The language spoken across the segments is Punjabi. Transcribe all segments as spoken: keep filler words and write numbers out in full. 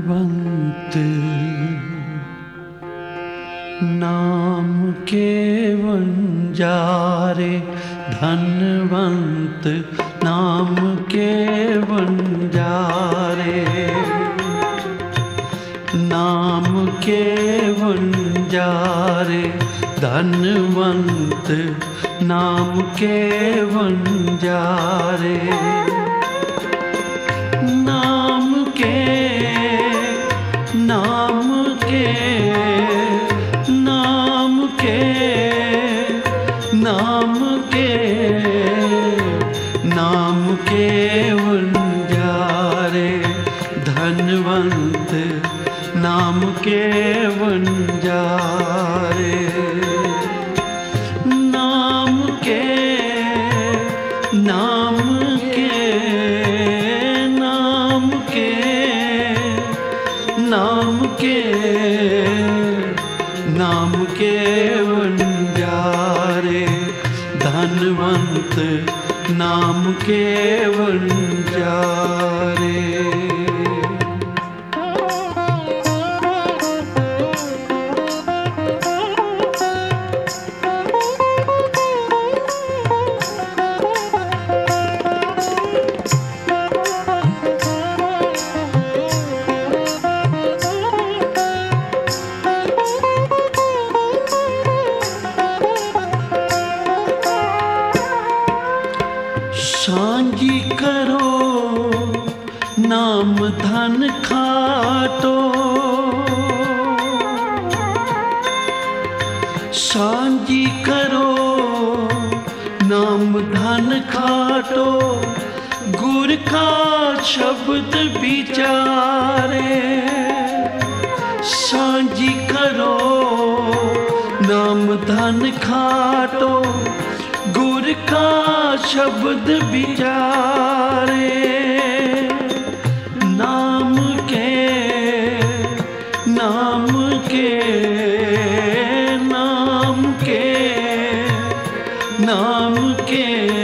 धनवंत नाम के वंजारे, धनवंत नाम के वंजारे, नाम के वंजारे, धनवंत नाम के वंजारे, नाम के नाम के नाम के नाम के नाम के वंजारे, धनवंत नाम के वंजारे, नाम के नाम के नाम के नाम के नाम के वंजारे, धनवंत नाम के वंजारे। सांझी करो नाम धन खाटो, सांझी करो नाम धन खाटो, गुर का शब्द विचारे, सांझी करो नाम धन खाटो, गुर का शब्द विचारे, नाम के नाम के नाम के नाम के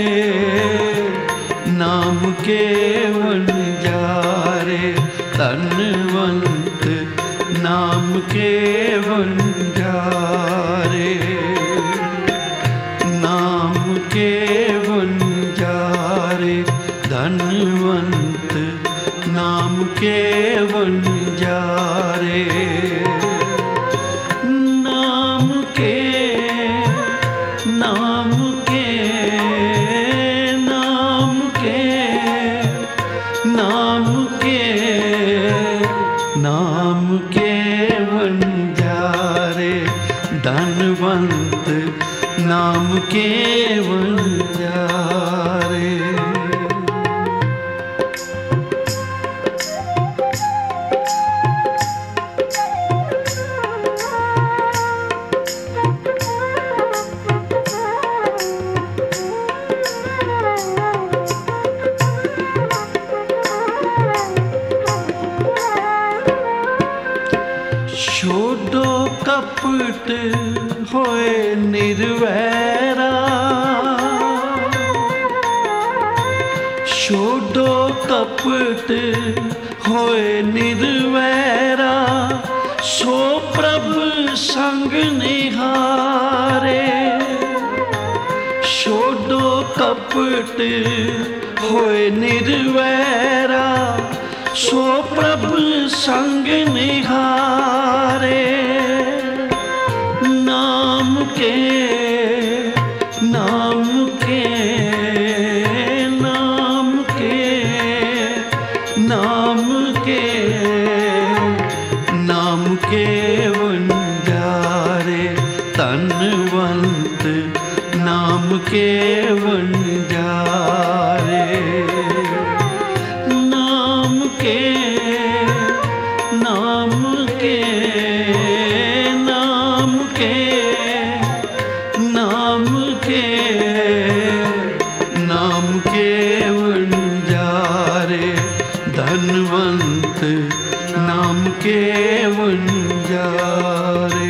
नाम के वंजारे, धनवंत नाम के वंजारे, नाम के वंजारे, धनवंत नाम के वंजारे, नाम के नाम के नाम के नाम के नाम के वंजारे, धनवंत नाम के वंजारे। छोड़ो कपट होए निर्वैरा, छोड़ो कपट होए निर्वैरा, सो प्रभु संग निहारे, छोड़ो कपट होए निर्वैरा, सो प्रभु संग निहारे, नाम के नाम के नाम के नाम के नाम के वंजारे, धनवंत नाम के वंजारे, नाम के नाम के नाम के नाम के नाम के वंजारे, धनवंत नाम के वंजारे।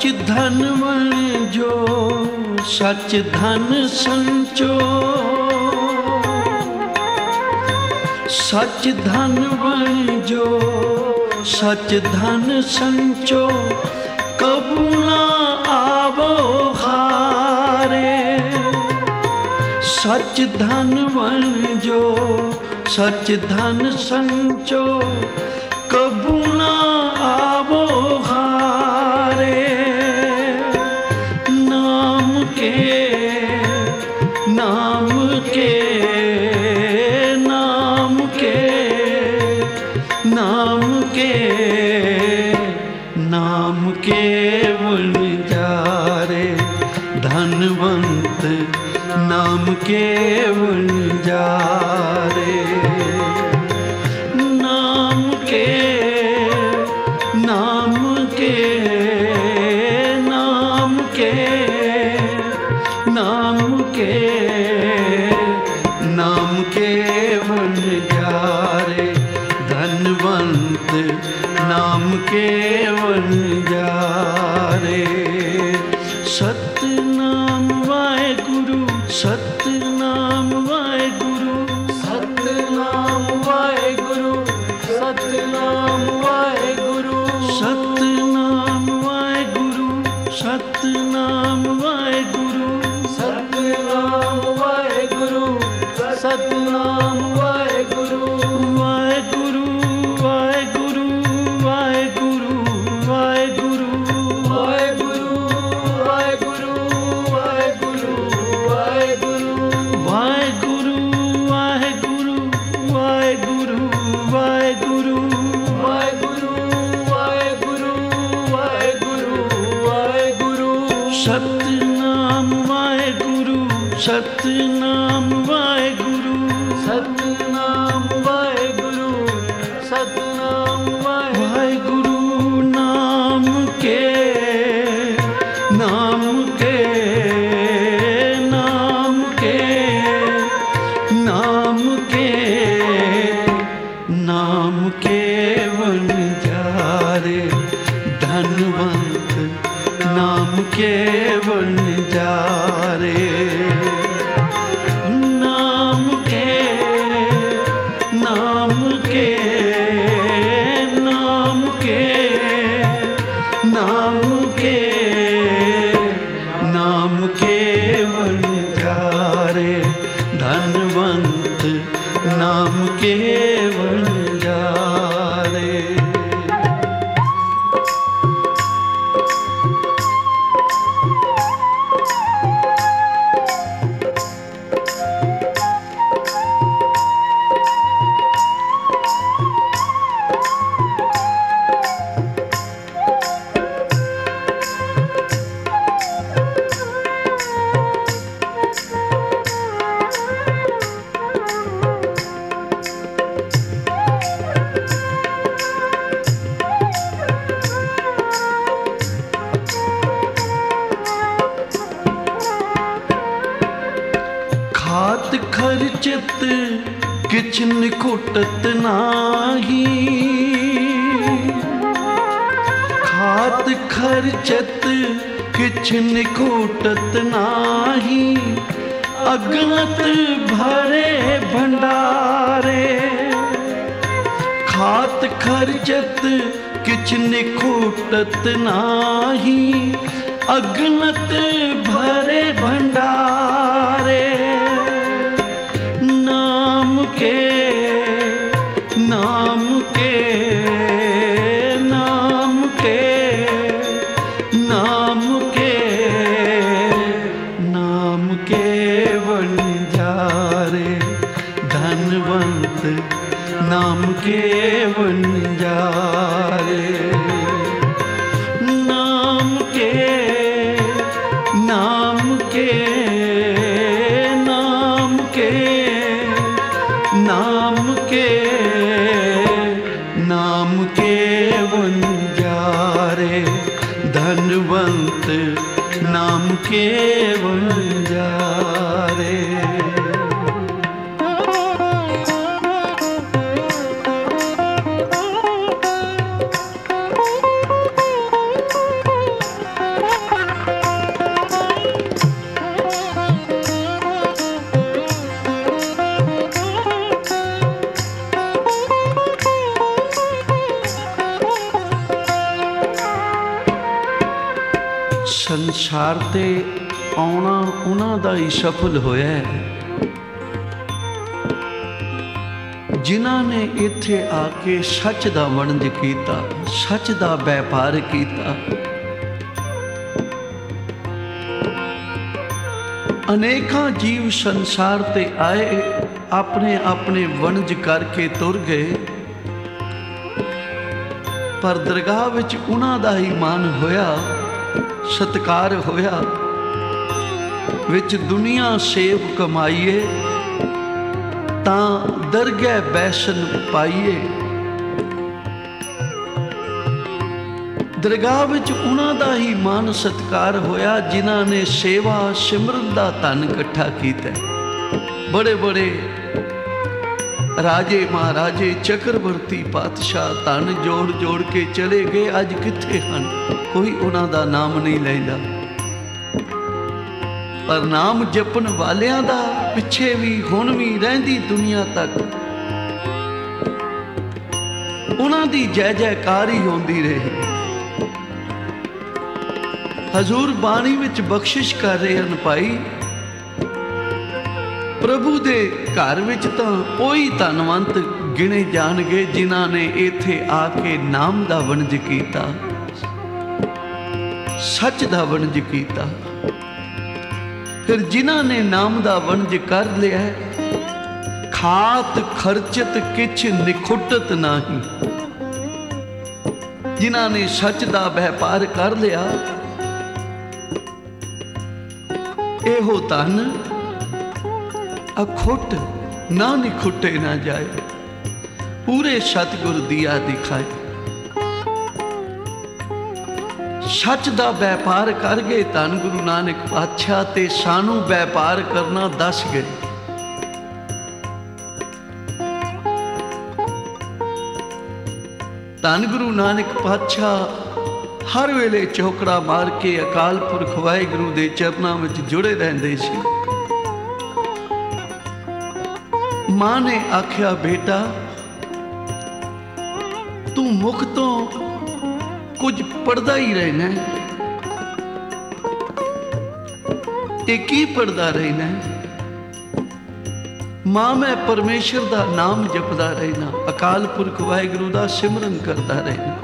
सच धनवन जो सच धन संचो, सच धनवन जो सच धन संचो, कबू ना आवो हारे। सच धनवन जो सच धन संचो, कबू ना आवो हारे। नाम के नाम के नाम के नाम के नाम के वन जारे। धनवंत नाम के वन जारे। नाम के नाम के नाम के नाम के नाम के वन जारे। धनवंत नाम के वन जारे। सतनाम वाहेगुरु सतनाम वाहेगुरु सतनाम वाहेगुरु सतनाम वाहेगुरु सतनाम वाहेगुरु सतनाम वाहेगुरु सतनाम वाहेगुरु सतनाम वाहेगुरु वाहेगुरु वाहेगुरु वाहेगुरु वाहेगुरु वाहेगुरु वाहेगुरु वाहेगुरु वाहेगुरु वाहेगुरु वाहेगुरु वाहेगुरु वाहेगुरु वाहेगुरु वाहेगुरु वाहेगुरु वाहेगुरु सतनाम वाहेगुरु सतनाम वाहेगुरु सतनाम वाहेगुरु सतनाम वाहेगुरु। नाम के नाम के नाम के नाम के नाम के वन जारे। धनवंत नाम के वन जारे। नाम के नाम के नाम के नाम के नाम के वन जारे। धनवंत नाम के वन जारे। खात खर्चत किछ निकुटत नाही। खात खर्चत किछ निकुटत नाही। अगणत भरे भंडारे। खात खर्चत किछ निकुटत नाही। अगणत भरे भंडारे। नाम के नाम के नाम के नाम के नाम के वन जारे। धनवंत नाम के वन जारे। नाम के नाम के नाम के नाम के नाम के वन जारे। धनवंत नाम के वन जारे। ਸੰਸਾਰ ਤੇ ਆਉਣਾ ਉਹਨਾਂ ਦਾ ਹੀ ਸਫਲ ਹੋਇਆ ਹੈ ਜਿਨ੍ਹਾਂ ਨੇ ਇੱਥੇ ਆ ਕੇ ਸੱਚ ਦਾ ਵਣਜ ਕੀਤਾ, ਸੱਚ ਦਾ ਵਪਾਰ ਕੀਤਾ। ਅਨੇਕਾਂ ਜੀਵ ਸੰਸਾਰ ਤੇ ਆਏ, ਆਪਣੇ ਆਪਣੇ ਵਣਜ ਕਰਕੇ ਤੁਰ ਗਏ, ਪਰ ਦਰਗਾਹ ਵਿੱਚ ਉਹਨਾਂ ਦਾ ਹੀ ਮਾਨ ਹੋਇਆ, ਸਤਿਕਾਰ ਹੋਇਆ। ਵਿੱਚ ਦੁਨੀਆ ਸੇਵ ਕਮਾਈਏ ਤਾਂ ਦਰਗਹਿ ਬੈਸਨ ਪਾਈਏ। ਦਰਗਾਹ ਵਿੱਚ ਉਹਨਾਂ ਦਾ ਹੀ ਮਾਨ ਸਤਿਕਾਰ ਹੋਇਆ ਜਿਨ੍ਹਾਂ ਨੇ ਸੇਵਾ ਸਿਮਰਨ ਦਾ ਧਨ ਇਕੱਠਾ ਕੀਤਾ। ਬੜੇ ਬੜੇ ਰਾਜੇ ਮਹਾਰਾਜੇ ਚੱਕਰਵਰਤੀ ਪਾਤਸ਼ਾਹ ਧਨ ਜੋੜ ਜੋੜ ਕੇ ਚਲੇ ਗਏ, ਅੱਜ ਕਿੱਥੇ ਹਨ? ਕੋਈ ਉਹਨਾਂ ਦਾ ਨਾਮ ਨਹੀਂ ਲੈਂਦਾ। ਪਰ ਨਾਮ ਜਪਣ ਵਾਲਿਆਂ ਦਾ ਪਿੱਛੇ ਵੀ ਹੁਣ ਵੀ ਰਹਿੰਦੀ ਦੁਨੀਆ ਤੱਕ ਉਹਨਾਂ ਦੀ ਜੈ ਜੈਕਾਰ ਹੀ ਹੁੰਦੀ ਰਹੀ। ਹਜ਼ੂਰ ਬਾਣੀ ਵਿੱਚ ਬਖਸ਼ਿਸ਼ ਕਰ ਰਹੇ ਹਨ ਭਾਈ, ਪ੍ਰਭੂ ਦੇ ਘਰ ਵਿੱਚ ਤਾਂ ਕੋਈ ਧਨਵੰਤ ਗਿਣੇ ਜਾਣਗੇ ਜਿਨ੍ਹਾਂ ਨੇ ਇੱਥੇ ਆ ਕੇ ਨਾਮ ਦਾ ਵਣਜ ਕੀਤਾ, ਸੱਚ ਦਾ ਵਣਜ ਕੀਤਾ। ਫਿਰ ਜਿਨ੍ਹਾਂ ਨੇ ਨਾਮ ਦਾ ਵਣਜ ਕਰ ਲਿਆ, ਖਾਤ ਖਰਚਤ ਕਿਛ ਨਿਖੁੱਟਤ ਨਾਹੀ। ਜਿਨ੍ਹਾਂ ਨੇ ਸੱਚ ਦਾ ਵਪਾਰ ਕਰ ਲਿਆ, ਇਹੋ ਧਨ ਅਖੁੱਟ ਨਾ ਨਿਖੁੱਟੇ ਨਾ ਜਾਏ, ਪੂਰੇ ਸਤਿਗੁਰ ਦੀਆ ਦਿਖਾਏ। ਸੱਚ ਦਾ ਵਪਾਰ ਕਰ ਗਏ ਧੰਨ ਗੁਰੂ ਨਾਨਕ ਪਾਤਸ਼ਾਹ, ਤੇ ਸਾਨੂੰ ਵਪਾਰ ਕਰਨਾ ਦੱਸ ਗਏ। ਧੰਨ ਗੁਰੂ ਨਾਨਕ ਪਾਤਸ਼ਾਹ ਹਰ ਵੇਲੇ ਚੌਕੜਾ ਮਾਰ ਕੇ ਅਕਾਲ ਪੁਰਖ ਵਾਹਿਗੁਰੂ ਦੇ ਚਰਨਾਂ ਵਿੱਚ ਜੁੜੇ ਰਹਿੰਦੇ ਸੀ। ਮਾਂ ਨੇ ਆਖਿਆ, ਬੇਟਾ ਤੂੰ ਮੁਖ ਤੋਂ ਕੁਝ ਪੜਦਾ ਹੀ ਰਹਿਣਾ, ਇਹ ਕੀ ਪੜਦਾ ਰਹਿਣਾ? ਮਾਂ ਮੈਂ ਪਰਮੇਸ਼ਰ ਦਾ ਨਾਮ ਜਪਦਾ ਰਹਿਣਾ, ਅਕਾਲ ਪੁਰਖ ਵਾਹਿਗੁਰੂ ਦਾ ਸਿਮਰਨ ਕਰਦਾ ਰਹਿਣਾ।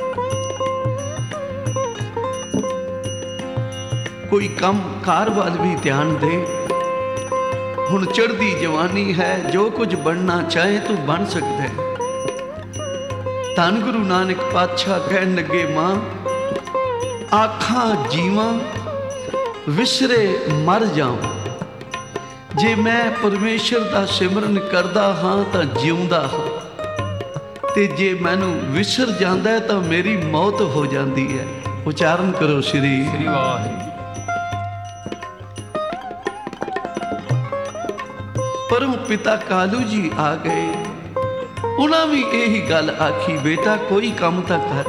ਕੋਈ ਕੰਮ ਕਾਰ ਵੱਲ ਵੀ ਧਿਆਨ ਦੇ। ਹੁਣ ਚੜ੍ਹਦੀ ਜਵਾਨੀ ਹੈ, ਜੋ ਕੁਝ ਬਣਨਾ ਚਾਹੇ ਤੂੰ ਬਣ ਸਕਦਾ ਹੈ। ਧੰਨ ਗੁਰੂ ਨਾਨਕ ਪਾਤਸ਼ਾਹ ਕਹਿਣ ਲੱਗੇ, ਮਾਂ ਆਖਾਂ ਜੀਵਾਂ ਵਿਸਰੇ ਮਰ ਜਾਵਾਂ। ਜੇ ਮੈਂ ਪਰਮੇਸ਼ਰ ਦਾ ਸਿਮਰਨ ਕਰਦਾ ਹਾਂ ਤਾਂ ਜਿਉਂਦਾ ਹਾਂ, ਤੇ ਜੇ ਮੈਨੂੰ ਵਿਸਰ ਜਾਂਦਾ ਤਾਂ ਮੇਰੀ ਮੌਤ ਹੋ ਜਾਂਦੀ ਹੈ। ਉਚਾਰਨ ਕਰੋ ਸ੍ਰੀ ਸ੍ਰੀ ਵਾਹਿਗੁਰੂ। ਪਰਮ ਪਿਤਾ ਕਾਲੂ ਜੀ ਆ ਗਏ, ਉਹਨਾਂ ਵੀ ਇਹੀ ਗੱਲ ਆਖੀ, ਬੇਟਾ ਕੋਈ ਕੰਮ ਤਾਂ ਕਰ।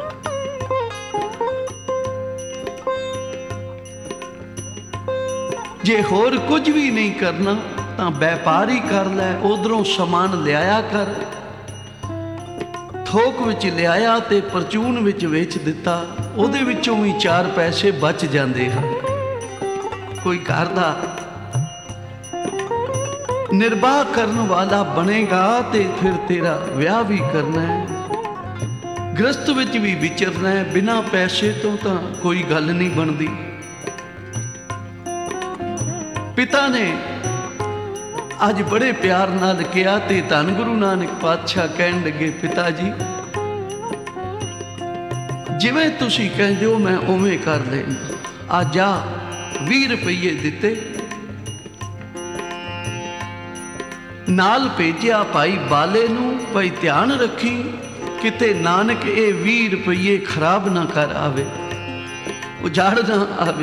ਜੇ ਹੋਰ ਕੁਝ ਵੀ ਨਹੀਂ ਕਰਨਾ ਤਾਂ ਵਪਾਰ ਹੀ ਕਰ ਲੈ, ਉਧਰੋਂ ਸਮਾਨ ਲਿਆਇਆ ਕਰ। ਥੋਕ ਵਿੱਚ ਲਿਆਇਆ ਤੇ ਪਰਚੂਨ ਵਿੱਚ ਵੇਚ ਦਿੱਤਾ, ਉਹਦੇ ਵਿੱਚੋਂ ਵੀ ਚਾਰ ਪੈਸੇ ਬਚ ਜਾਂਦੇ ਹਨ। ਕੋਈ ਘਰ ਦਾ ਨਿਰਵਾਹ ਕਰਨ ਵਾਲਾ ਬਣੇਗਾ ਤੇ ਫਿਰ ਤੇਰਾ ਵਿਆਹ ਵੀ ਕਰਨਾ ਹੈ, ਗ੍ਰਸਤ ਵਿੱਚ ਵੀ ਵਿਚਰਨਾ ਹੈ। ਬਿਨਾਂ ਪੈਸੇ ਤੋਂ ਤਾਂ ਕੋਈ ਗੱਲ ਨਹੀਂ ਬਣਦੀ। ਪਿਤਾ ਨੇ ਅੱਜ ਬੜੇ ਪਿਆਰ ਨਾਲ ਕਿਹਾ ਤੇ ਧੰਨ ਗੁਰੂ ਨਾਨਕ ਪਾਤਸ਼ਾਹ ਕਹਿਣ ਲੱਗੇ, ਪਿਤਾ ਜੀ ਜਿਵੇਂ ਤੁਸੀਂ ਕਹਿੰਦੇ ਹੋ ਮੈਂ ਉਵੇਂ ਕਰ ਲੈਣਾ। ਆ ਜਾ ਵੀਹ ਰੁਪਈਏ ਦਿੱਤੇ, ਨਾਲ ਭੇਜਿਆ ਭਾਈ ਬਾਲੇ ਨੂੰ, ਭਾਈ ਧਿਆਨ ਰੱਖੀ ਕਿਤੇ ਨਾਨਕ ਇਹ ਵੀਹ ਰੁਪਈਏ ਖਰਾਬ ਨਾ ਕਰ ਆਵੇ, ਉਜਾੜ ਨਾ ਆਵੇ।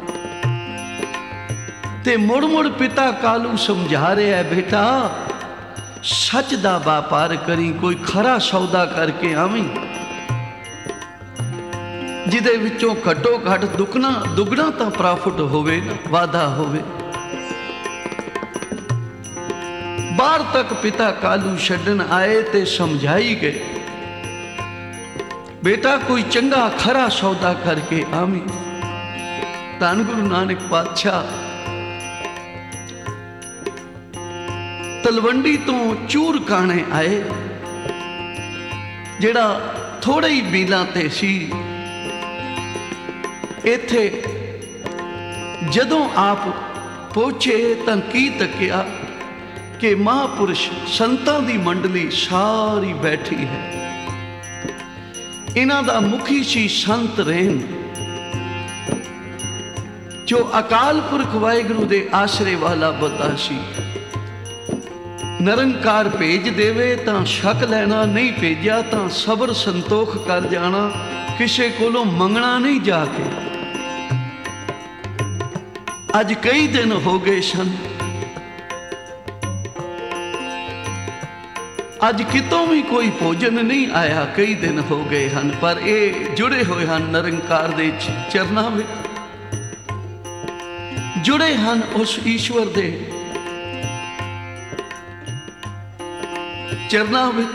ਤੇ ਮੁੜ ਮੁੜ ਪਿਤਾ ਕਾਲੂ ਸਮਝਾ ਰਿਹਾ, ਬੇਟਾ ਸੱਚ ਦਾ ਵਪਾਰ ਕਰੀ, ਕੋਈ ਖਰਾ ਸੌਦਾ ਕਰਕੇ ਆਵੀਂ ਜਿਹਦੇ ਵਿੱਚੋਂ ਘੱਟੋ ਘੱਟ ਦੁੱਗਣਾ ਦੁੱਗਣਾ ਤਾਂ ਪ੍ਰੋਫਿਟ ਹੋਵੇ ਨਾ, ਵਾਧਾ ਹੋਵੇ। ਬਾਹਰ ਤੱਕ ਪਿਤਾ ਕਾਲੂ ਛੱਡਣ ਆਏ ਤੇ ਸਮਝਾਈ ਗਏ, ਬੇਟਾ ਕੋਈ ਚੰਗਾ ਖਰਾ ਸੌਦਾ ਕਰਕੇ ਆਵੀਂ। ਧੰਨ ਗੁਰੂ ਨਾਨਕ ਪਾਤਸ਼ਾਹ ਤਲਵੰਡੀ ਤੋਂ ਚੂਰ ਕਾਣੇ ਆਏ, ਜਿਹੜਾ ਥੋੜੇ ਹੀ ਮੀਲਾਂ ਤੇ ਸੀ। ਇੱਥੇ ਜਦੋਂ ਆਪ ਪਹੁੰਚੇ ਤਾਂ ਕੀ ਤੱਕਿਆ ਕਿ ਮਹਾਂਪੁਰਸ਼ ਸੰਤਾਂ ਦੀ ਮੰਡਲੀ ਸਾਰੀ ਬੈਠੀ ਹੈ। ਇਹਨਾਂ ਦਾ ਮੁਖੀ ਸੀ ਸੰਤ ਰਹਿਣ, ਜੋ ਅਕਾਲ ਪੁਰਖ ਵਾਹਿਗੁਰੂ ਦੇ ਆਸਰੇ ਵਾਲਾ ਬੰਦਾ ਸੀ। ਨਿਰੰਕਾਰ ਭੇਜ ਦੇਵੇ ਤਾਂ ਸ਼ੱਕ ਲੈਣਾ, ਨਹੀਂ ਭੇਜਿਆ ਤਾਂ ਸਬਰ ਸੰਤੋਖ ਕਰ ਜਾਣਾ, ਕਿਸੇ ਕੋਲੋਂ ਮੰਗਣਾ ਨਹੀਂ ਜਾ ਕੇ। ਅੱਜ ਕਈ ਦਿਨ ਹੋ ਗਏ ਸਨ, ਅੱਜ ਕਿਤੋਂ ਵੀ ਕੋਈ ਭੋਜਨ ਨਹੀਂ ਆਇਆ, ਕਈ ਦਿਨ ਹੋ ਗਏ ਹਨ, ਪਰ ਇਹ ਜੁੜੇ ਹੋਏ ਹਨ ਨਿਰੰਕਾਰ ਦੇ ਚਰਨਾਂ ਵਿੱਚ, ਜੁੜੇ ਹਨ ਉਸ ਈਸ਼ਵਰ ਦੇ ਚਰਨਾਂ ਵਿੱਚ।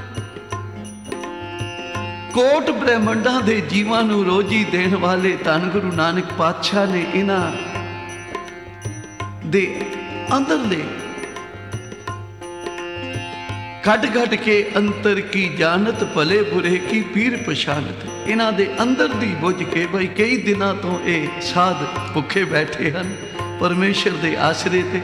ਕੋਟ ਬ੍ਰਹਮੰਡਾਂ ਦੇ ਜੀਵਾਂ ਨੂੰ ਰੋਜੀ ਦੇਣ ਵਾਲੇ ਧੰਨ ਗੁਰੂ ਨਾਨਕ ਪਾਤਸ਼ਾਹ ਨੇ ਇਹਨਾਂ ਦੇ ਅੰਦਰਲੇ ਕੱਢ ਕੱਢ ਕੇ ਅੰਤਰ ਕੀ ਜਾਣਤ ਭਲੇ ਬੁਰੇ ਕੀ ਪੀਰ ਪਛਾਨਤ, ਇਹਨਾਂ ਦੇ ਅੰਦਰ ਦੀ ਬੁੱਝ ਕੇ ਬਈ ਕਈ ਦਿਨਾਂ ਤੋਂ ਇਹ ਸਾਧ ਭੁੱਖੇ ਬੈਠੇ ਹਨ ਪਰਮੇਸ਼ਰ ਦੇ ਆਸਰੇ ਤੇ।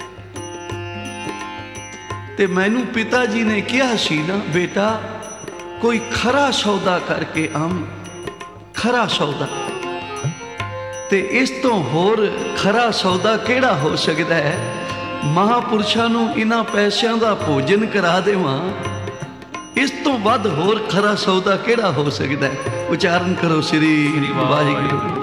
ਤੇ ਮੈਨੂੰ ਪਿਤਾ ਜੀ ਨੇ ਕਿਹਾ ਸੀ ਨਾ, ਬੇਟਾ ਕੋਈ ਖਰਾ ਸੌਦਾ ਕਰਕੇ ਆਮ, ਖਰਾ ਸੌਦਾ। ਤੇ ਇਸ ਤੋਂ ਹੋਰ ਖਰਾ ਸੌਦਾ ਕਿਹੜਾ ਹੋ ਸਕਦਾ ਹੈ? ਮਹਾਂਪੁਰਸ਼ਾਂ ਨੂੰ ਇਹਨਾਂ ਪੈਸਿਆਂ ਦਾ ਭੋਜਨ ਕਰਾ ਦੇਵਾਂ, ਇਸ ਤੋਂ ਵੱਧ ਹੋਰ ਖਰਾ ਸੌਦਾ ਕਿਹੜਾ ਹੋ ਸਕਦਾ ਹੈ? ਉਚਾਰਨ ਕਰੋ ਸ੍ਰੀ ਵਾਹਿਗੁਰੂ।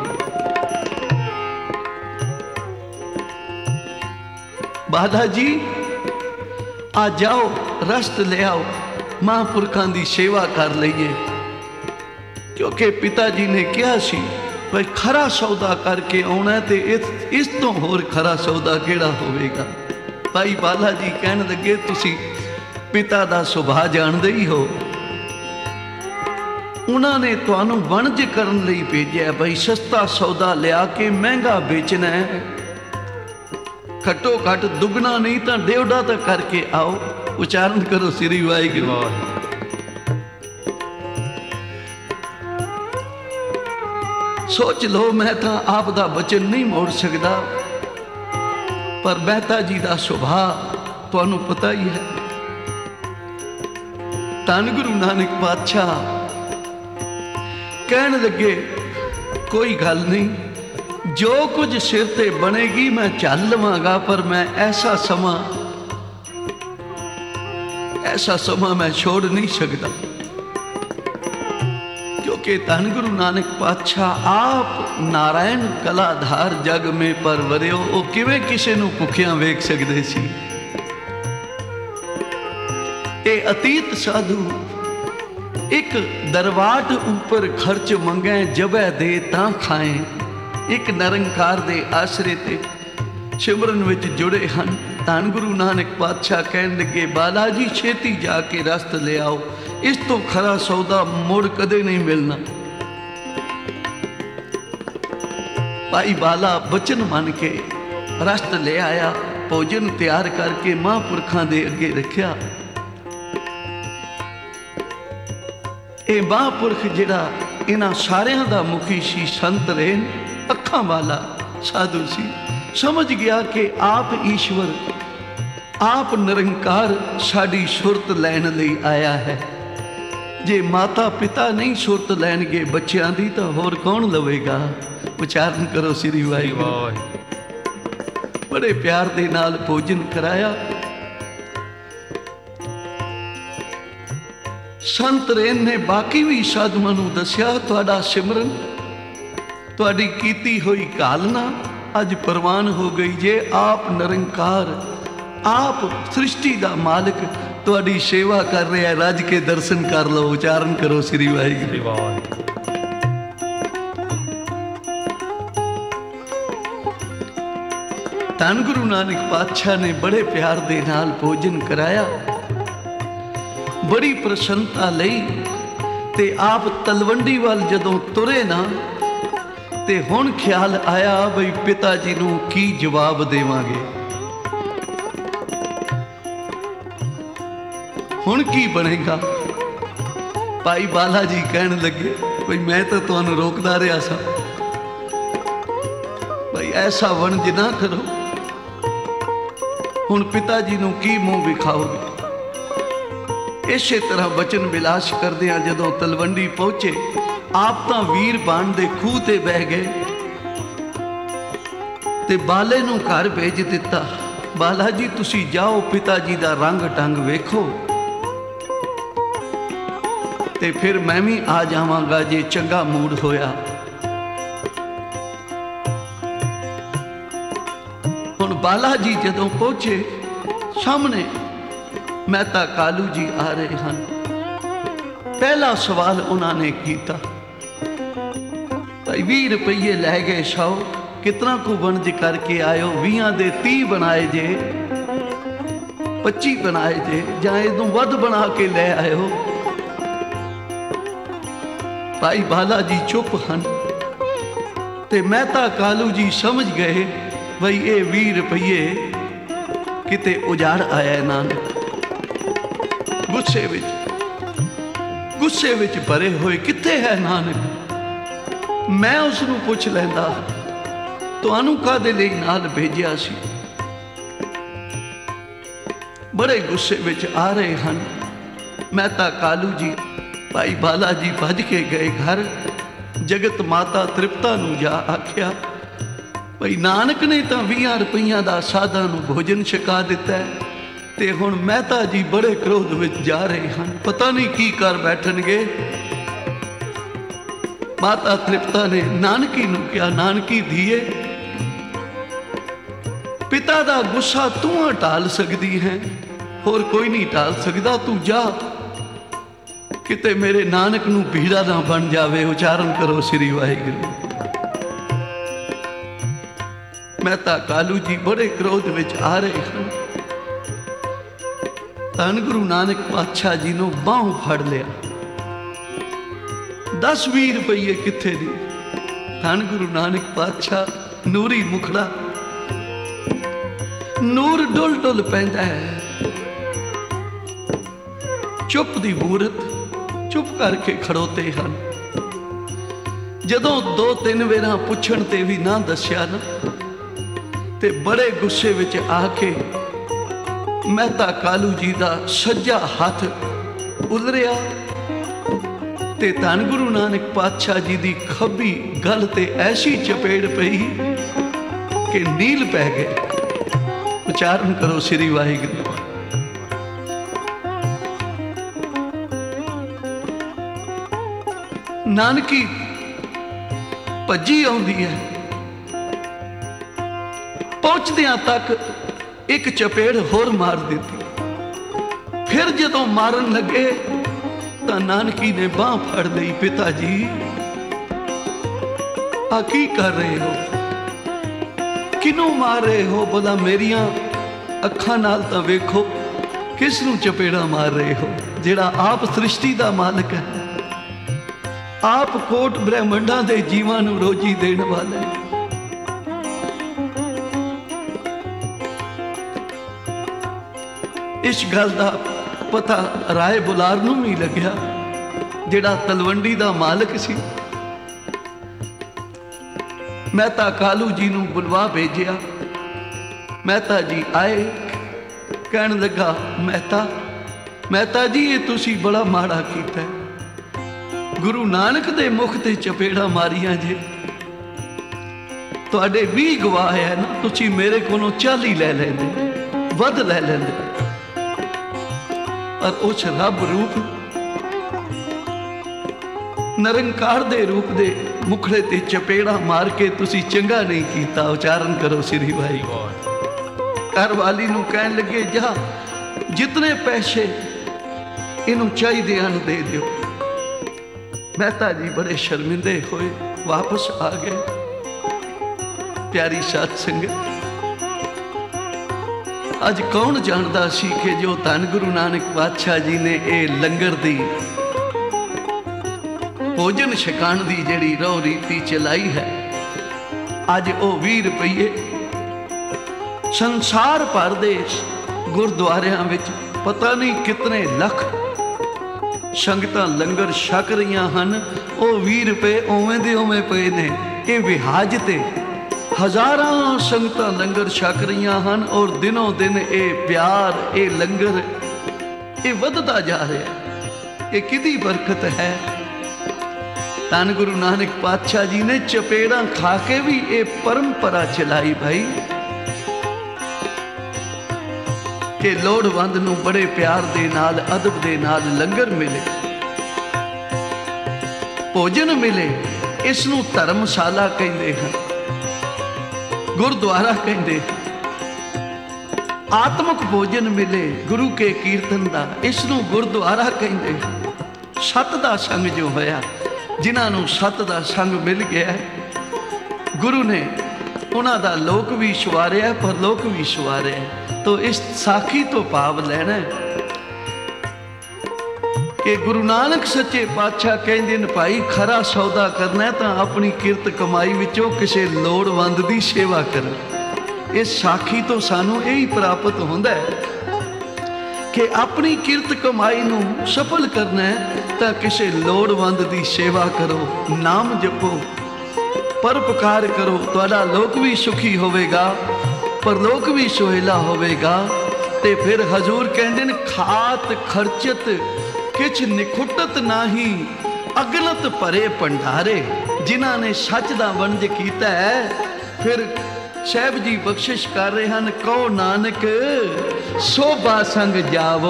ਬਾਲਾ ਜੀ ਆ ਜਾਓ, ਰਸਤ ਲੈ ਆਓ, ਮਹਾਂਪੁਰਖਾਂ ਦੀ ਸੇਵਾ ਕਰ ਲਈਏ। ਕਿਉਂਕਿ ਪਿਤਾ ਜੀ ਨੇ ਕਿਹਾ ਸੀ ਭਾਈ ਖਰਾ ਸੌਦਾ ਕਰਕੇ ਆਉਣਾ, ਤੇ ਇਸ ਇਸ ਤੋਂ ਹੋਰ ਖਰਾ ਸੌਦਾ ਕਿਹੜਾ ਹੋਵੇਗਾ? ਭਾਈ ਬਾਲਾ ਜੀ ਕਹਿਣ ਲੱਗੇ, ਤੁਸੀਂ ਪਿਤਾ ਦਾ ਸੁਭਾਅ ਜਾਣਦੇ ਹੀ ਹੋ, ਉਹਨਾਂ ਨੇ ਤੁਹਾਨੂੰ ਵਣਜ ਕਰਨ ਲਈ ਭੇਜਿਆ, ਭਾਈ ਸਸਤਾ ਸੌਦਾ ਲਿਆ ਕੇ ਮਹਿੰਗਾ ਵੇਚਣਾ ਹੈ, ਘੱਟੋ ਘੱਟ ਦੁੱਗਣਾ ਨਹੀਂ ਤਾਂ ਡੇਢਾ ਤਾਂ ਕਰਕੇ ਆਓ। ਉਚਾਰਨ ਕਰੋ ਸ੍ਰੀ ਵਾਹਿਗੁਰੂ। ਸੋਚ ਲਓ, ਮੈਂ ਤਾਂ ਆਪ ਦਾ ਬਚਨ ਨਹੀਂ ਮੋੜ ਸਕਦਾ, ਪਰ ਮਹਿਤਾ ਜੀ ਦਾ ਸੁਭਾਅ ਤੁਹਾਨੂੰ ਪਤਾ ਹੀ ਹੈ। ਧੰਨ ਗੁਰੂ ਨਾਨਕ ਪਾਤਸ਼ਾਹ ਕਹਿਣ ਲੱਗੇ, ਕੋਈ ਗੱਲ ਨਹੀਂ, ਜੋ ਕੁਝ ਸਿਰ ਤੇ ਬਣੇਗੀ ਮੈਂ ਝੱਲ ਲਵਾਂਗਾ, ਪਰ ਮੈਂ ਐਸਾ ਸਮਾਂ ਐਸਾ ਸਮਾਂ ਮੈਂ ਛੋੜ ਨਹੀਂ ਸਕਦਾ। ਕਿ ਧੰਨ ਗੁਰੂ ਨਾਨਕ ਪਾਤਸ਼ਾਹ ਆਪ ਨਾਰਾਇਣ ਕਲਾਧਾਰ ਜਗ ਮੇ ਪਰਵਰਿਓ, ਉਹ ਕਿਵੇਂ ਕਿਸੇ ਨੂੰ ਭੁੱਖਿਆਂ ਵੇਖ ਸਕਦੇ ਸੀ? ਇਹ ਅਤੀਤ ਸਾਧੂ ਇੱਕ ਦਰਵਾਟ ਉੱਪਰ ਖਰਚ ਮੰਗੈ, ਜਬੈ ਦੇ ਤਾਂ ਖਾਏ, ਇੱਕ ਨਿਰੰਕਾਰ ਦੇ ਆਸਰੇ ਤੇ ਸਿਮਰਨ ਵਿੱਚ ਜੁੜੇ ਹਨ। ਧੰਨ ਗੁਰੂ ਨਾਨਕ ਪਾਤਸ਼ਾਹ ਕਹਿਣ ਲੱਗੇ, ਬਾਲਾ ਜੀ ਛੇਤੀ ਜਾ ਕੇ ਰਸਤ ਲਿਆਓ, ਇਸ ਤੋਂ ਖਰਾ ਸੌਦਾ ਮੁੜ ਕਦੇ ਨਹੀਂ ਮਿਲਣਾ। ਭਾਈ ਬਾਲਾ ਬਚਨ ਮੰਨ ਕੇ ਰਸਤ ਲੈ ਆਇਆ, ਭੋਜਨ ਤਿਆਰ ਕਰਕੇ ਮਹਾਂਪੁਰਖਾਂ ਦੇ ਅੱਗੇ ਰੱਖਿਆ। ਇਹ ਮਹਾਂਪੁਰਖ ਜਿਹੜਾ ਇਹਨਾਂ ਸਾਰਿਆਂ ਦਾ ਮੁਖੀ ਸੀ, ਸੰਤ ਰਹਿਣ, ਅੱਖਾਂ ਵਾਲਾ ਸਾਧੂ ਸੀ, ਸਮਝ ਗਿਆ ਕਿ ਆਪ ਈਸ਼ਵਰ, ਆਪ ਨਿਰੰਕਾਰ ਸਾਡੀ ਸੁਰਤ ਲੈਣ ਲਈ ਆਇਆ ਹੈ। ਜੇ ਮਾਤਾ ਪਿਤਾ ਨਹੀਂ ਸੁਰਤ ਲੈਣਗੇ ਬੱਚਿਆਂ ਦੀ, ਤਾਂ ਹੋਰ ਕੌਣ ਲਵੇਗਾ? ਉਚਾਰਨ ਕਰੋ ਸ੍ਰੀ ਵਾਹਿਗੁਰੂ। ਬੜੇ ਪਿਆਰ ਦੇ ਨਾਲ ਭੋਜਨ ਕਰਾਇਆ। ਸੰਤ ਰੇਨ ਨੇ ਬਾਕੀ ਵੀ ਸਾਧੂਆਂ ਨੂੰ ਦੱਸਿਆ, ਤੁਹਾਡਾ ਸਿਮਰਨ, ਤੁਹਾਡੀ ਕੀਤੀ ਹੋਈ ਘਾਲਨਾ ਅੱਜ ਪ੍ਰਵਾਨ ਹੋ ਗਈ ਜੇ। ਆਪ ਨਿਰੰਕਾਰ, ਆਪ ਸ੍ਰਿਸ਼ਟੀ ਦਾ ਮਾਲਕ ਤੁਹਾਡੀ ਸੇਵਾ ਕਰ ਰਿਹਾ, ਰੱਜ ਕੇ ਦਰਸ਼ਨ ਕਰ ਲਓ। ਉਚਾਰਨ ਕਰੋ ਸ੍ਰੀ ਵਾਹਿਗੁਰੂ। ਧੰਨ ਗੁਰੂ ਨਾਨਕ ਪਾਤਸ਼ਾਹ ਨੇ ਬੜੇ ਪਿਆਰ ਦੇ ਨਾਲ ਭੋਜਨ ਕਰਾਇਆ, ਬੜੀ ਪ੍ਰਸੰਨਤਾ ਲਈ। ਤੇ ਆਪ ਤਲਵੰਡੀ ਵੱਲ ਜਦੋਂ ਤੁਰੇ ਨਾ, ਤੇ ਹੁਣ ਖਿਆਲ ਆਇਆ ਬਈ ਪਿਤਾ ਜੀ ਨੂੰ ਕੀ ਜਵਾਬ ਦੇਵਾਂਗੇ। ਹੁਣ ਕੀ ਬਣੇਗਾ? ਭਾਈ ਬਾਲਾ ਜੀ ਕਹਿਣ ਲੱਗੇ ਬਈ ਮੈਂ ਤਾਂ ਤੁਹਾਨੂੰ ਰੋਕਦਾ ਰਿਹਾ ਸਾਂ, ਬਈ ਐਸਾ ਵਣਜ ਨਾ ਕਰੋ। ਹੁਣ ਪਿਤਾ ਜੀ ਨੂੰ ਕੀ ਮੂੰਹ ਵਿਖਾਓਗੇ? ਇਸੇ ਤਰ੍ਹਾਂ ਬਚਨ ਵਿਲਾਸ ਕਰਦਿਆਂ ਜਦੋਂ ਤਲਵੰਡੀ ਪਹੁੰਚੇ, ਆਪ ਤਾਂ ਵੀਰ ਬਾਣ ਦੇ ਖੂਹ ਤੇ ਬਹਿ ਗਏ ਤੇ ਬਾਲੇ ਨੂੰ ਘਰ ਭੇਜ ਦਿੱਤਾ। ਬਾਲਾ ਜੀ ਤੁਸੀਂ ਜਾਓ, ਪਿਤਾ ਜੀ ਦਾ ਰੰਗ ਢੰਗ ਵੇਖੋ ਤੇ ਫਿਰ ਮੈਂ ਵੀ ਆ ਜਾਵਾਂਗਾ ਜੇ ਚੰਗਾ ਮੂਡ ਹੋਇਆ। ਹੁਣ ਬਾਲਾ ਜੀ ਜਦੋਂ ਪਹੁੰਚੇ, ਸਾਹਮਣੇ ਮਹਿਤਾ ਕਾਲੂ ਜੀ ਆ ਰਹੇ ਹਨ। ਪਹਿਲਾ ਸਵਾਲ ਉਹਨਾਂ ਨੇ ਕੀਤਾ, ਭਾਈ ਵੀਹ ਰੁਪਈਏ ਲੈ ਗਏ ਸ਼ਾਓ, ਕਿਤਨਾ ਕੁ ਵਣਜ ਕਰਕੇ ਆਇਓ? ਵੀਹਾਂ ਦੇ ਤੀਹ ਬਣਾਏ ਜੇ, ਪੱਚੀ ਬਣਾਏ ਜੇ, ਜਾਂ ਇਹਦੋਂ ਵੱਧ ਬਣਾ ਕੇ ਲੈ ਆਇਓ? ਭਾਈ ਬਾਲਾ ਜੀ ਚੁੱਪ ਹਨ ਤੇ ਮਹਿਤਾ ਕਾਲੂ ਜੀ ਸਮਝ ਗਏ ਬਈ ਇਹ ਵੀਹ ਰੁਪਈਏ ਕਿਤੇ ਉਜਾੜ ਆਇਆ। ਨਾਨਕ ਗੁੱਸੇ ਵਿੱਚ ਗੁੱਸੇ ਵਿੱਚ ਭਰੇ ਹੋਏ, ਕਿੱਥੇ ਹੈ ਨਾਨਕ? ਮੈਂ ਉਸ ਨੂੰ ਪੁੱਛ ਲੈਂਦਾ, ਤੁਹਾਨੂੰ ਕਾਹਦੇ ਲਈ ਨਾਲ ਭੇਜਿਆ ਸੀ? ਬੜੇ ਗੁੱਸੇ ਵਿੱਚ ਆ ਰਹੇ ਹਨ ਮਹਿਤਾ ਕਾਲੂ ਜੀ। ਭਾਈ ਬਾਲਾ ਜੀ ਭੱਜ ਕੇ ਗਏ ਘਰ। ਜਗਤ ਮਾਤਾ ਤ੍ਰਿਪਤਾ ਨੂੰ ਜਾ ਆਖਿਆ, ਭਈ ਨਾਨਕ ਨੇ ਤਾਂ ਵੀਹਾਂ ਰੁਪਈਆਂ ਦਾ ਸਾਧਾਂ ਨੂੰ ਭੋਜਨ ਛਕਾ ਦਿੱਤਾ ਤੇ ਹੁਣ ਮਹਿਤਾ ਜੀ ਬੜੇ ਕ੍ਰੋਧ ਵਿੱਚ ਜਾ ਰਹੇ ਹਨ, ਪਤਾ ਨਹੀਂ ਕੀ ਕਰ ਬੈਠਣਗੇ। ਮਾਤਾ ਤ੍ਰਿਪਤਾ ਨੇ ਨਾਨਕੀ ਨੂੰ ਕਿਹਾ, ਨਾਨਕੀ ਧੀਏ, ਪਿਤਾ ਦਾ ਗੁੱਸਾ ਤੂੰ ਟਾਲ ਸਕਦੀ ਹੈ, ਹੋਰ ਕੋਈ ਨਹੀਂ ਟਾਲ ਸਕਦਾ। ਤੂੰ ਜਾ, ਕਿਤੇ ਮੇਰੇ ਨਾਨਕ ਨੂੰ ਭੀੜਾ ਨਾ ਬਣ ਜਾਵੇ। ਉਚਾਰਨ ਕਰੋ ਸ੍ਰੀ ਵਾਹਿਗੁਰੂ। ਮਹਿਤਾ ਕਾਲੂ ਜੀ ਬੜੇ ਕ੍ਰੋਧ ਵਿੱਚ ਆ ਰਹੇ ਹਨ। ਧੰਨ ਗੁਰੂ ਨਾਨਕ ਪਾਤਸ਼ਾਹ ਜੀ ਨੂੰ ਬਾਹੋਂ ਫੜ ਲਿਆ। ਦਸ ਵੀਹ ਰੁਪਈਏ ਕਿੱਥੇ ਦੀ? ਧੰਨ ਗੁਰੂ ਨਾਨਕ ਪਾਤਸ਼ਾਹ ਨੂਰੀ ਮੁਖੜਾ, ਨੂਰ ਡੁੱਲ ਡੁੱਲ ਪੈਂਦਾ ਹੈ। ਚੁੱਪ ਦੀ ਮੂਰਤ, ਚੁੱਪ ਕਰਕੇ ਖੜੋਤੇ ਹਨ। ਜਦੋਂ ਦੋ ਤਿੰਨ ਵੇਰਾਂ ਪੁੱਛਣ ਤੇ ਵੀ ਨਾ ਦੱਸਿਆ ਨਾ, ਤੇ ਬੜੇ ਗੁੱਸੇ ਵਿੱਚ ਆ ਕੇ ਮਹਿਤਾ ਕਾਲੂ ਜੀ ਦਾ ਸੱਜਾ ਹੱਥ ਉਲਰਿਆ ਤੇ ਧੰਨ ਗੁਰੂ ਨਾਨਕ ਪਾਤਸ਼ਾਹ ਜੀ ਦੀ ਖੱਬੀ ਗਲ ਤੇ ਐਸੀ ਚਪੇੜ ਪਈ ਕਿ ਨੀਲ ਪੈ ਗਏ। ਉਚਾਰਨ ਕਰੋ ਸ੍ਰੀ ਵਾਹਿਗੁਰੂ। ਨਾਨਕੀ ਭੱਜੀ ਆਉਂਦੀ ਹੈ, ਪਹੁੰਚਦਿਆਂ ਤੱਕ ਇੱਕ ਚਪੇੜ ਹੋਰ ਮਾਰ ਦਿੱਤੀ। ਫਿਰ ਜਦੋਂ ਮਾਰਨ ਲੱਗੇ ਤਾਂ ਨਾਨਕੀ ਨੇ ਬਾਂਹ ਫੜ ਲਈ, ਪਿਤਾ ਜੀ ਆ ਕੀ ਕਰ ਰਹੇ ਹੋ? ਕਿਨੂੰ ਮਾਰ ਰਹੇ ਹੋ? ਭਲਾ ਮੇਰੀਆਂ ਅੱਖਾਂ ਨਾਲ ਤਾਂ ਵੇਖੋ, ਕਿਸ ਨੂੰ ਚਪੇੜਾ ਮਾਰ ਰਹੇ ਹੋ? ਜਿਹੜਾ ਆਪ ਸ੍ਰਿਸ਼ਟੀ ਦਾ ਮਾਲਕ ਹੈ, ਆਪ ਕੋਟ ਬ੍ਰਹਮੰਡਾਂ ਦੇ ਜੀਵਾਂ ਨੂੰ ਰੋਜੀ ਦੇਣ ਵਾਲਾ ਹੈ। ਇਸ ਗੱਲ ਦਾ ਪਤਾ ਰਾਏ ਬੁਲਾਰ ਨੂੰ ਵੀ ਲੱਗਿਆ, ਜਿਹੜਾ ਤਲਵੰਡੀ ਦਾ ਮਾਲਕ ਸੀ। ਮਹਿਤਾ ਕਾਲੂ ਜੀ ਨੂੰ ਬੁਲਵਾ ਭੇਜਿਆ। ਮਹਿਤਾ ਜੀ ਆਏ, ਕਹਿਣ ਲੱਗਾ, ਮਹਿਤਾ ਮਹਿਤਾ ਜੀ ਇਹ ਤੁਸੀਂ ਬੜਾ ਮਾੜਾ ਕੀਤਾ। ਗੁਰੂ ਨਾਨਕ ਦੇ ਮੁਖ ਤੇ ਚਪੇੜਾ ਮਾਰੀਆਂ ਜੇ। ਤੁਹਾਡੇ ਵੀਹ ਗਵਾਹ ਹੈ ਨਾ, ਤੁਸੀਂ ਮੇਰੇ ਕੋਲੋਂ ਚਾਲੀ ਲੈ ਲੈਂਦੇ, ਵੱਧ ਲੈ ਲੈਂਦੇ। ਪਰ ਉਸ ਰੱਬ ਰੂਪ ਨਿਰੰਕਾਰ ਦੇ ਰੂਪ ਦੇ ਮੁਖੜੇ ਤੇ ਚਪੇੜਾ ਮਾਰ ਕੇ ਤੁਸੀਂ ਚੰਗਾ ਨਹੀਂ ਕੀਤਾ। ਉਚਾਰਨ ਕਰੋ ਸ੍ਰੀ ਵਾਹਿਗੁਰੂ। ਘਰ ਵਾਲੀ ਨੂੰ ਕਹਿਣ ਲੱਗੇ, ਜਾ ਜਿਤਨੇ ਪੈਸੇ ਇਹਨੂੰ ਚਾਹੀਦੇ ਹਨ ਦੇ ਦਿਓ। ਮਹਿਤਾ ਜੀ ਬੜੇ ਸ਼ਰਮਿੰਦੇ ਹੋਏ ਵਾਪਸ ਆ ਗਏ। ਪਿਆਰੀ ਸਾਧ ਸੰਗਤ, ਅੱਜ ਕੌਣ ਜਾਣਦਾ ਸੀ ਕਿ ਜੋ ਧੰਨ ਗੁਰੂ ਨਾਨਕ ਪਾਤਸ਼ਾਹ ਜੀ ਨੇ ਇਹ ਲੰਗਰ ਦੀ ਭੋਜਨ ਛਕਾਣ ਦੀ ਜਿਹੜੀ ਰਹੁ ਰੀਤੀ ਚਲਾਈ ਹੈ, ਅੱਜ ਉਹ ਵੀਹ ਰੁਪਈਏ ਸੰਸਾਰ ਭਰ ਦੇ ਗੁਰਦੁਆਰਿਆਂ ਵਿੱਚ ਪਤਾ ਨਹੀਂ ਕਿਤਨੇ ਲੱਖ ਸੰਗਤਾਂ ਲੰਗਰ ਛਕ ਰਹੀਆਂ ਹਨ। ਉਹ ਵੀਹ ਰੁਪਏ ਉਵੇਂ ਦੇ ਉਵੇਂ ਪਏ ਨੇ। ਇਹ ਵਿਹਾਜ ਤੇ ਹਜ਼ਾਰਾਂ ਸੰਗਤਾਂ ਲੰਗਰ ਛਕ ਰਹੀਆਂ ਹਨ ਔਰ ਦਿਨੋਂ ਦਿਨ ਇਹ ਪਿਆਰ, ਇਹ ਲੰਗਰ ਇਹ ਵੱਧਦਾ ਜਾ ਰਿਹਾ। ਇਹ ਕਿਹਦੀ ਬਰਕਤ ਹੈ? ਧੰਨ ਗੁਰੂ ਨਾਨਕ ਪਾਤਸ਼ਾਹ ਜੀ ਨੇ ਚਪੇੜਾਂ ਖਾ ਕੇ ਵੀ ਇਹ ਪਰੰਪਰਾ ਚਲਾਈ ਭਾਈ, ਕਿ ਲੋੜਵੰਦ ਨੂੰ ਬੜੇ ਪਿਆਰ ਦੇ ਨਾਲ, ਅਦਬ ਦੇ ਨਾਲ ਲੰਗਰ ਮਿਲੇ, ਭੋਜਨ ਮਿਲੇ। ਇਸ ਨੂੰ ਧਰਮਸ਼ਾਲਾ ਕਹਿੰਦੇ ਹਨ, ਗੁਰਦੁਆਰਾ ਕਹਿੰਦੇ ਹਨ। ਆਤਮਿਕ ਭੋਜਨ ਮਿਲੇ ਗੁਰੂ ਕੇ ਕੀਰਤਨ ਦਾ, ਇਸ ਨੂੰ ਗੁਰਦੁਆਰਾ ਕਹਿੰਦੇ ਹਨ। ਸਤ ਦਾ ਸੰਗ ਜੋ ਹੋਇਆ, ਜਿਨ੍ਹਾਂ ਨੂੰ ਸਤ ਦਾ ਸੰਗ ਮਿਲ ਗਿਆ, ਗੁਰੂ ਨੇ ਉਹਨਾਂ ਦਾ ਲੋਕ ਵੀ ਸਵਾਰਿਆ, ਪਰਲੋਕ ਵੀ ਸਵਾਰਿਆ। ਤੋ ਇਸ ਸਾਖੀ ਤੋਂ ਭਾਵ ਲੈਣਾ ਕਿ ਗੁਰੂ ਨਾਨਕ ਸੱਚੇ ਪਾਤਸ਼ਾਹ ਕਹਿੰਦੇ ਨੇ ਭਾਈ, ਖਰਾ ਸੌਦਾ ਕਰਨਾ ਤਾਂ ਆਪਣੀ ਕਿਰਤ ਕਮਾਈ ਵਿੱਚੋਂ ਕਿਸੇ ਲੋੜਵੰਦ ਦੀ ਸੇਵਾ ਕਰ। ਇਸ ਸਾਖੀ ਤੋਂ ਸਾਨੂੰ ਇਹ ਹੀ ਪ੍ਰਾਪਤ ਹੁੰਦਾ ਹੈ ਕਿ ਆਪਣੀ ਕਿਰਤ ਕਮਾਈ ਨੂੰ ਸਫਲ ਕਰਨਾ ਹੈ ਤਾਂ ਕਿਸੇ ਲੋੜਵੰਦ ਦੀ ਸੇਵਾ ਕਰੋ, ਨਾਮ ਜਪੋ, ਪਰਉਪਕਾਰ ਕਰੋ। ਤੁਹਾਡਾ ਲੋਕ ਵੀ ਸੁਖੀ ਹੋਵੇਗਾ, ਪਰਲੋਕ ਵੀ ਸੁਹੇਲਾ ਹੋਵੇਗਾ। ਤੇ ਫਿਰ ਹਜ਼ੂਰ ਕਹਿੰਦੇ ਨੇ, ਖਾਤ ਖਰਚਤ ਕਿਛ ਨਿਖੁੱਟਤ ਨਾਹੀ, ਅਗਲਤ ਭਰੇ ਭੰਡਾਰੇ। ਜਿਨ੍ਹਾਂ ਨੇ ਸੱਚ ਦਾ ਵਣਜ ਕੀਤਾ ਹੈ, ਫਿਰ ਸਾਹਿਬ ਜੀ ਬਖਸ਼ਿਸ਼ ਕਰ ਰਹੇ ਹਨ, ਕਹੋ ਨਾਨਕ ਸੋਭਾ ਸੰਗ ਜਾਵੋ,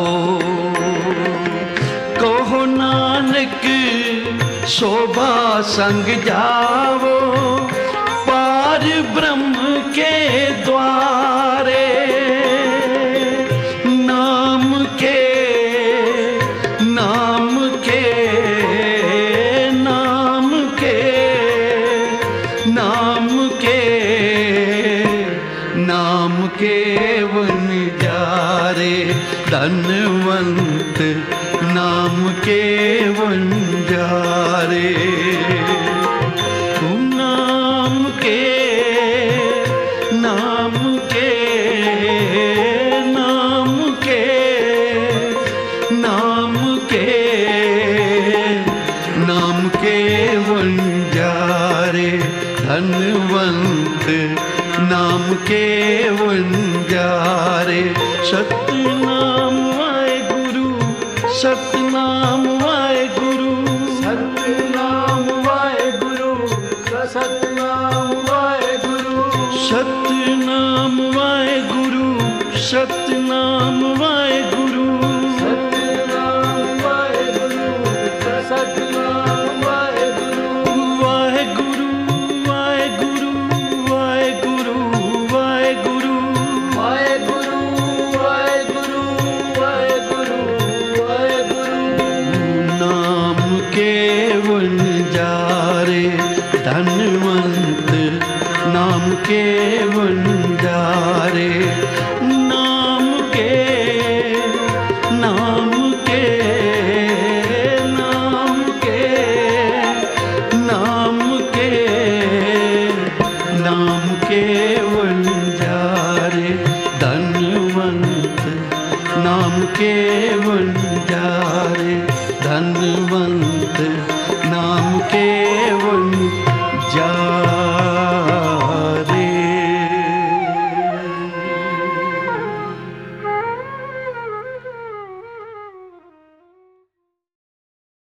ਕਹੋ ਨਾਨਕ ਸੋਭਾ ਸੰਗ ਜਾਵੋ, पार ब्रह्म के द्वारे, नाम के नाम के नाम के नाम के नाम के वनजारे, धनवंत नाम के वनजारे। धनवंत नाम के वंजारे, सतनाम वाहेगुरु, सतनाम वाहेगुरु, सतनाम वाहेगुरु, सतनाम वाहेगुरु, सतनाम वाहेगुरु, सतनाम वाहेगुरु, सतनाम वाहेगुरु, सतनाम वाहेगुरु, वाहेगुरु वाहेगुरु वाहेगुरु वाहेगुरु वाहेगुरु वाहेगुरु वाहेगुरु वाहेगुरु। नाम के वंजारे, धनवंत नाम के वंजारे, नाम के नाम के नाम के नाम के नाम के वंजारे, धनवंत नाम के वंजारे, धनवंत